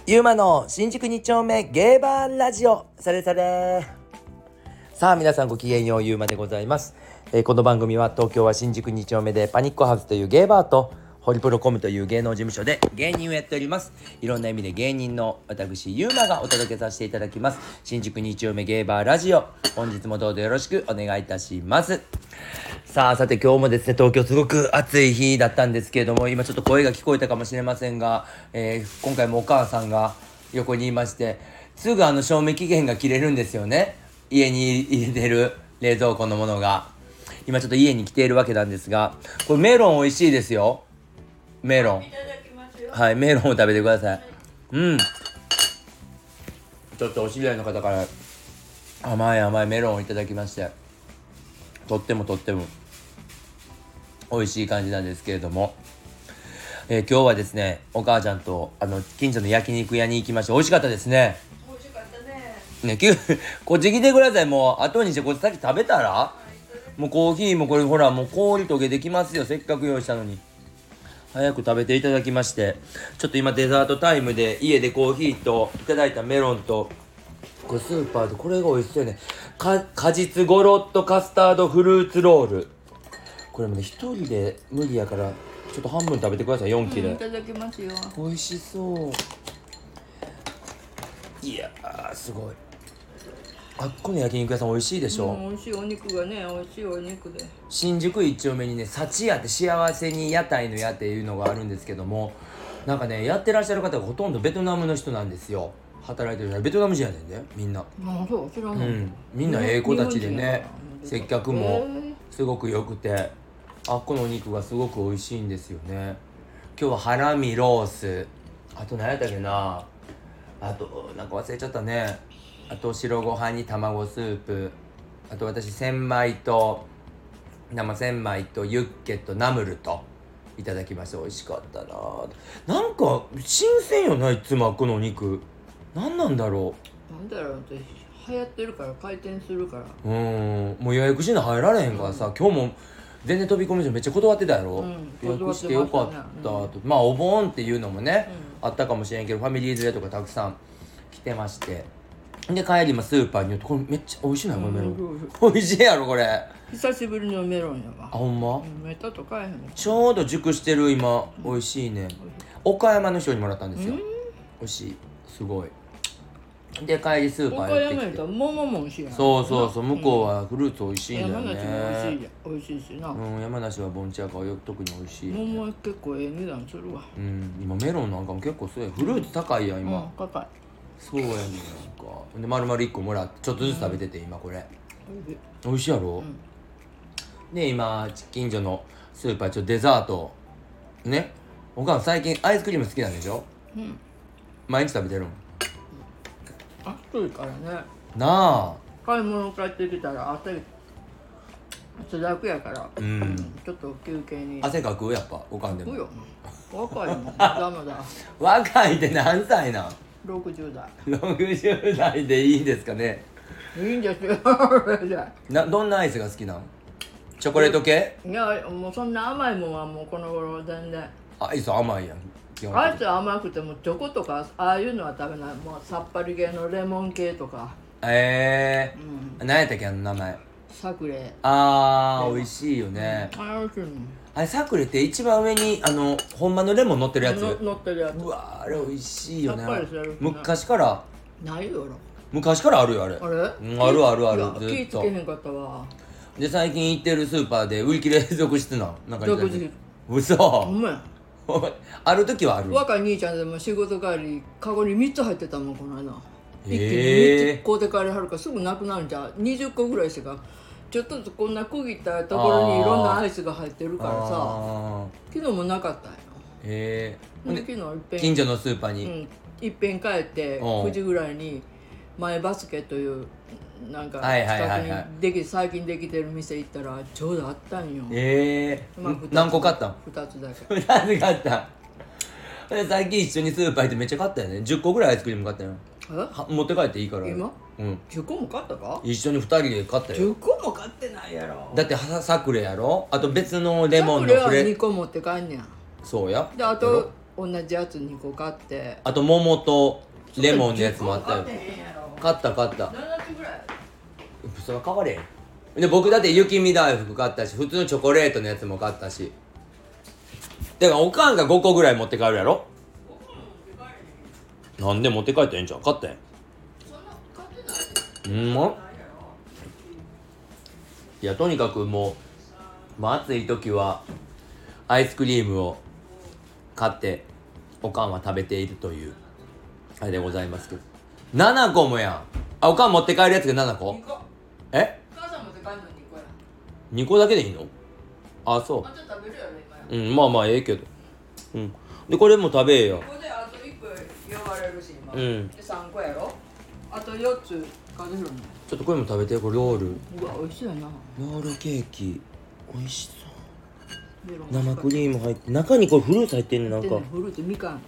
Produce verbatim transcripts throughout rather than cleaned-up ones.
ゆうまの新宿に丁目ゲーバーラジオ、それそれ。さあ皆さんごきげんよう、ゆうまでございます。えー、この番組は東京は新宿に丁目でパニックハウスというゲーバーとホリプロコムという芸能事務所で芸人をやっております。いろんな意味で芸人の私ゆうまがお届けさせていただきます新宿に丁目ゲーバーラジオ、本日もどうぞよろしくお願いいたします。さあさて今日もですね、東京すごく暑い日だったんですけれども、今ちょっと声が聞こえたかもしれませんが、えー、今回もお母さんが横にいまして、すぐあの賞味期限が切れるんですよね、家に入れてる冷蔵庫のものが。今ちょっと家に来ているわけなんですが、これメロン美味しいですよ。メロン、はい、メロンを食べてください。うんちょっとお知り合いの方から甘い甘いメロンをいただきまして、とってもとっても美味しい感じなんですけれども、えー、今日はですね、お母ちゃんとあの近所の焼肉屋に行きまして、美味しかったですね。 美味しかったね。 ね、きこっち来てください。もう後にしてこっち先食べたら、もうコーヒーもこれほらもう氷溶けてきますよ。せっかく用意したのに。早く食べていただきまして、ちょっと今デザートタイムで家でコーヒーといただいたメロンと、これスーパーでこれが美味しそうよね。か果実ゴロッとカスタードフルーツロール。これもね一人で無理やからちょっと半分食べてください。よん切れ、 うん、いただきますよ。 美味しそう。いやーすごい。あっこの焼肉屋さん美味しいでしょ、 うん、美味しいお肉がね、美味しいお肉で。 新宿一丁目にね、幸屋って幸せに屋台の屋っていうのがあるんですけども、なんかねやってらっしゃる方がほとんどベトナムの人なんですよ。働いてる人ベトナム人やねんで、みんな。 あ、そう知らない。 うん、みんなええ子たちでね、接客もへーすごく良くて、あっこのお肉がすごく美味しいんですよね。今日はハラミロース、あと何やったっけな、あとなんか忘れちゃったね。あと白ご飯に卵スープ、あと私千枚と生千枚とユッケとナムルといただきました。美味しかったな。なんか新鮮よな、いつもあっこのお肉。何なんだろなんだろう、私流行ってるから回転するから。 う。うーん、もう予約しな入られへんからさ、うん、今日も全然飛び込みじゃめっちゃ断ってたやろ、うん、予約してよかったと、ね、うん、まあお盆っていうのもね、うん、あったかもしれんけど、ファミリー連れとかたくさん来てまして、で帰りもスーパーに寄って、これめっちゃ美味しいな、これメロン、うん、美味しいやろこれ。 久しぶりのメロンやわ。 あ、ほんま、 うん、めったと買えへん。 ちょうど熟してる今、美味しいね。岡山の人にもらったんですよ。美味しい、すごい。で帰りスーパー寄ってきて、 岡山やったら桃も美味しいやん。 そうそうそう、向こうはフルーツ美味しいんだよね。 山梨も美味しい美味しいしな。 うん、山梨は盆地やから特に美味しい、ね、 桃は結構ええ値段するわ。 うん、今メロンなんかも結構すごい、フルーツ高いやん今、 うん、高い。 そうやねん、なんかで丸々いっこもらってちょっとずつ食べてて、今これ美味しいやろ、うん、で今近所のスーパーちょっとデザートね、お母さん最近アイスクリーム好きなんでしょ、うん、毎日食べてるもん。 暑いからね。 なあ、 買い物帰ってきたら汗汗だくやから、うん、ちょっと休憩に。 汗かくやっぱおかんでも。 よ若いもんまだまだ。 若いって何歳なん？ ろくじゅう代。 ろくじゅう代でいいですかね。 いいんですよな、どんなアイスが好きなん？チョコレート系？ いや、もうそんな甘いもんはもうこの頃全然。 アイス甘いやん。 アイスは甘くてもチョコとかああいうのは食べない。もうさっぱり系のレモン系とか。 ええー、うん、何やったっけあの名前。 サクレ。 あー、美味しいよね、うん、 あれ美味しいの。 あれサクレって一番上にあのほんまのレモン乗ってるやつ。 の乗ってるやつ。 うわー、あれ美味しいよね。 さっぱりしてる、ね、 昔からないよ。 昔からあるよあれ。 あれ、 うん、あるあるある。ずっと気つけへんかったわ。 で最近行ってるスーパーで売り切れ続出なん。なんか続出。 嘘。 ほんまや。 ある時はある。 若い兄ちゃんでも仕事帰りカゴにみっつ入ってたもんこの間。一気にえみっつ買うて帰りはるからすぐなくなるんじゃん。にじゅっこぐらいしかちょっとずつこんな区切ったところにいろんなアイスが入ってるからさ、昨日もなかったんよ。 へえ。 昨日いっぺん近所のスーパーに、 うん、いっぺん帰ってくじぐらいに前バスケというなんか近くにでき最近できてる店行ったらちょうどあったんよ。 ええー、まあ、何個買ったん？ ふたつだけ。 ふたつ買ったん。最近一緒にスーパー行ってめっちゃ買ったよね。じゅっこぐらいアイスクリーム買ったよ。え、持って帰っていいから。 今？ うん、 じゅっこも買ったか？ 一緒にふたりで買ったよ。 じゅっこも買ってないやろ。 だってサクレやろ、あと別のレモンのフレ。 サクレはにこ持って帰んねん。 そうや。 であと同じやつにこ買って、 あと桃とレモンのやつもあったよ。 買ってへんやろ。 買った買った。 ななつぐらい。 それは変われへん。で僕だって雪見大福買ったし、普通のチョコレートのやつも買ったし。だからおかんがごこぐらい持って帰るやろ。なんで持って帰ったらええんちゃう。買ったやん。 そんな買ってない。 うんま。いやとにかくもう、まあ、暑い時はアイスクリームを買っておかんは食べているというあれでございますけど、ななこもやん。あ、おかん持って帰るやつがななこ。 にこ。 え、 お母さん持って帰るのにこや。 にこだけでいいの。あ、そあと食べるやろ今や。 う。うん、まあまあええけど。うんでこれも食べえよ。 ここであといっこ呼ばれるし今。 うんでさんこやろ。あとよっつ数えるの。 ちょっとこれも食べて。これロールうわ美味しそうやな。 ロールケーキ美味しそう。 メロン生クリーム入って中にこれフルーツ入ってんねん。なんかフルーツみかん。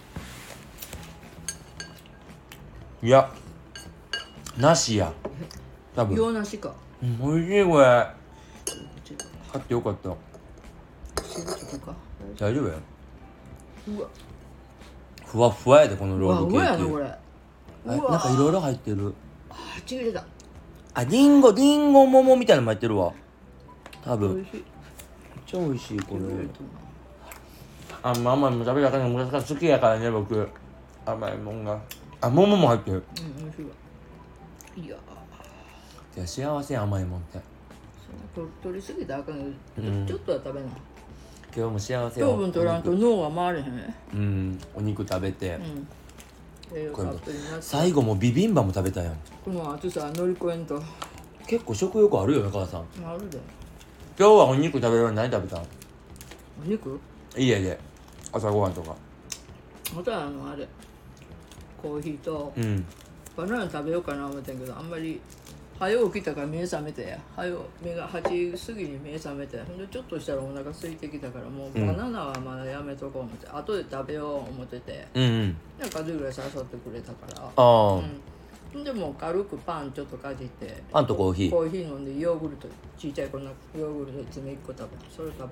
いや梨や多分。 洋梨か。 うん、美味しいこれ。買ってよかった。 汁とか。 大丈夫や。 うわ。 ふわふわやでこのうわうロールケーキ。 わやなこれ。 あなんかいろいろ入ってる。 あちぎれた。 あリンゴリンゴ桃みたいなのも入ってるわ多分。めっ美味しい。 ちゃ美味しいこれ。あんま甘いもん食べたから昔から好きやからね僕。甘いもんが。あ桃も入ってる。 うん美味しいわ。いやいや幸せや甘いもんって。 そんな取りすぎたらあかんけど、 うんちょっとは食べな。 今日も幸せや。 糖分取らんと脳が回れへんね。 うんお肉食べて、 うん栄養たっぷりになって。 最後もビビンバも食べたやん。 この暑さ乗り越えんと。 結構食欲あるよね母さん。 なるで。 今日はお肉食べるように何食べたん。 お肉家で朝ごはんとか。 またあのあれコーヒーとうんバナナ食べようかな思ったんやけど、あんまり早起きたから目覚めてや早目がはち過ぎに目覚めて、ほんでちょっとしたらお腹空いてきたからもうバナナはまだやめとこう思って、後で食べよう思ってて、 うんうんなんかずぐらい誘ってくれたから、 ああ、 うん、でも軽くパンちょっとかじってパンとコーヒー。 コーヒー飲んでヨーグルトちっちゃい粉ヨーグルト詰めいっこ食べて、それ食べて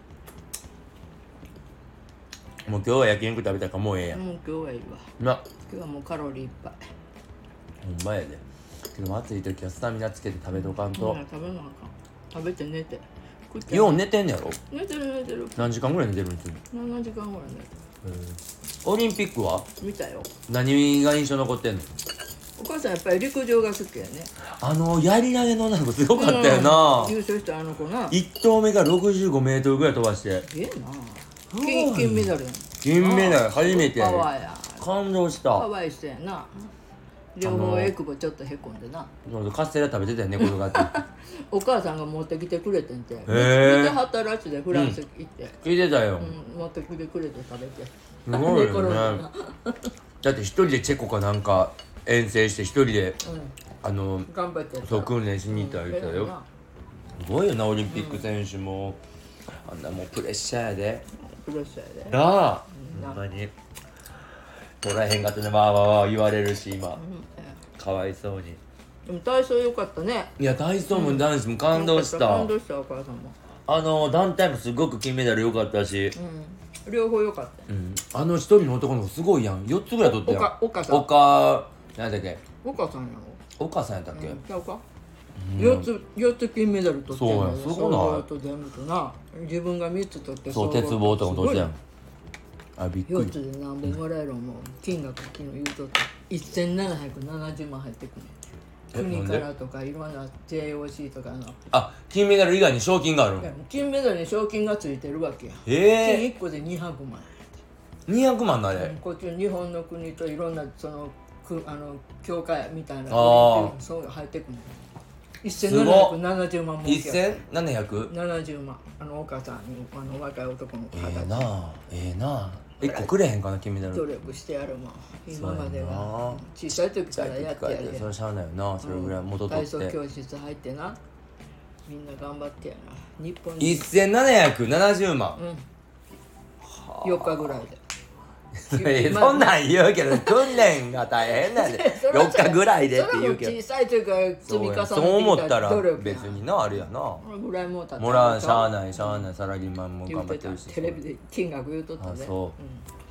もう今日は焼肉食べたからもうええやん。 きて、もう今日はいいわ。 な今日はもうカロリーいっぱい。 ほんまやで。けど暑い時はスタミナつけて食べとかんと。 うん食べなあかん。食べて寝て。 よう寝てんねやろ。 寝てる寝てる。 何時間ぐらい寝てるんですよ。 ななじかんぐらい寝てオリンピックは見たよ。 何が印象残ってんの。 お母さんやっぱり陸上が好きやね。 あのやり投げの女の子すごかったよな、 うん優勝したあの子な。 いち投目がろくじゅうごメートルぐらい飛ばして。 ええな。金金メダルやん。 金メダル初めてやパね。 ワーや。 感動しパた。 ワーしてやな。両方エクボちょっとへこんでな。 カステラ食べてたよね転がってお母さんが持ってきてくれてんて。 ー見てはったらしいでフランス行って。 聞いてたよ、 うん持ってきてくれて食べて。 すごい寝転んでよねなだって一人でチェコかなんか遠征して一人でうんあの頑張ってやった。 そう訓練しに行ったら言ったよ、すごいよなオリンピック選手も、あんなもうプレッシャーやでプレッシャーやで。 なあ、 うんほんまにもらえへんかったねわーわーわー言われるし今うんかわいそうに。 でも体操良かったね。 いや体操も男子も感動した、 感動したお母さんも。 あの団体もすごく金メダル良かったし、 うん両方良かった。 うん、あの一人の男の子すごいやんよっつぐらい取ったやん。 お岡さん岡なんだっけお母さんやろ。 岡さんやったっけ、 うんちゃうか。 うん四つ四つ金メダル取ってんのよ。 そうやすごない総合と全部とな。自分が三つ取ってそう鉄棒とかも取ってたやん。あびっく四り。 つで何本もらえるもん。金額昨日言うとった一千七百七十万入ってくる。 え国からとかいろんな ジェイオーシー とかのあ金メダル以外に賞金があるん。 金メダルに賞金がついてるわけや。金え一個で二百万。 えー、にひゃくまんなあれ、 こっち日本の国といろんなそのくあの教会みたいなあーそう入ってくるの一千七百七十万も一千七百。 七十万あのお母さんにあの若い男の子え二十歳えなあええなあ一個くれへんかな金メダル。 努力してやるもん今までそうやなは小さい時からやってやるそれしゃあないよなそれぐらい元取体って、 操教室入ってなみんな頑張ってやな日本一千七百七十万。 うんよっかぐらいでえそんなん言うけど訓練が大変なんでよっかぐらいでって言うけどそれも小さい時から積み重ねてきたそう思ったら努力別になあれやなこれぐらいもうたもらうしゃあないしゃあないサラリーマンも頑張ってるしテレビで金額言うとったねあそ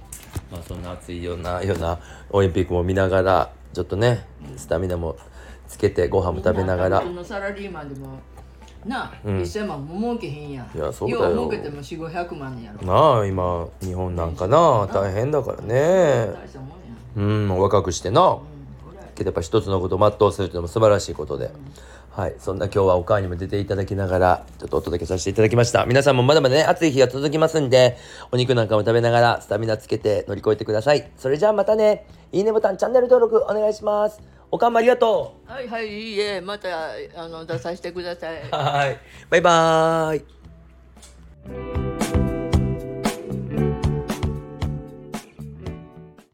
まあそんな暑いようなようなオリンピックも見ながらちょっとねスタミナもつけてご飯も食べながら。 普通のサラリーマンでもなあ、 うんせんまんも儲けへんやん。 いやそうだよ要は儲けてもよん、ごひゃくまんやろ。 なあ今日本なんかな大変だからね。 大したもんや。 うん若くしてな。 うん、これけどやっぱ一つのことを全うするというのも素晴らしいことで、はい、そんな今日はお母にも出ていただきながらちょっとお届けさせていただきました。皆さんもまだまだね暑い日が続きますんで、お肉なんかも食べながらスタミナつけて乗り越えてください。それじゃあまたね。いいねボタンチャンネル登録お願いします。おかんもありがとはいはい、いいえ、またあの出させてください。 う。はいバイバーイ。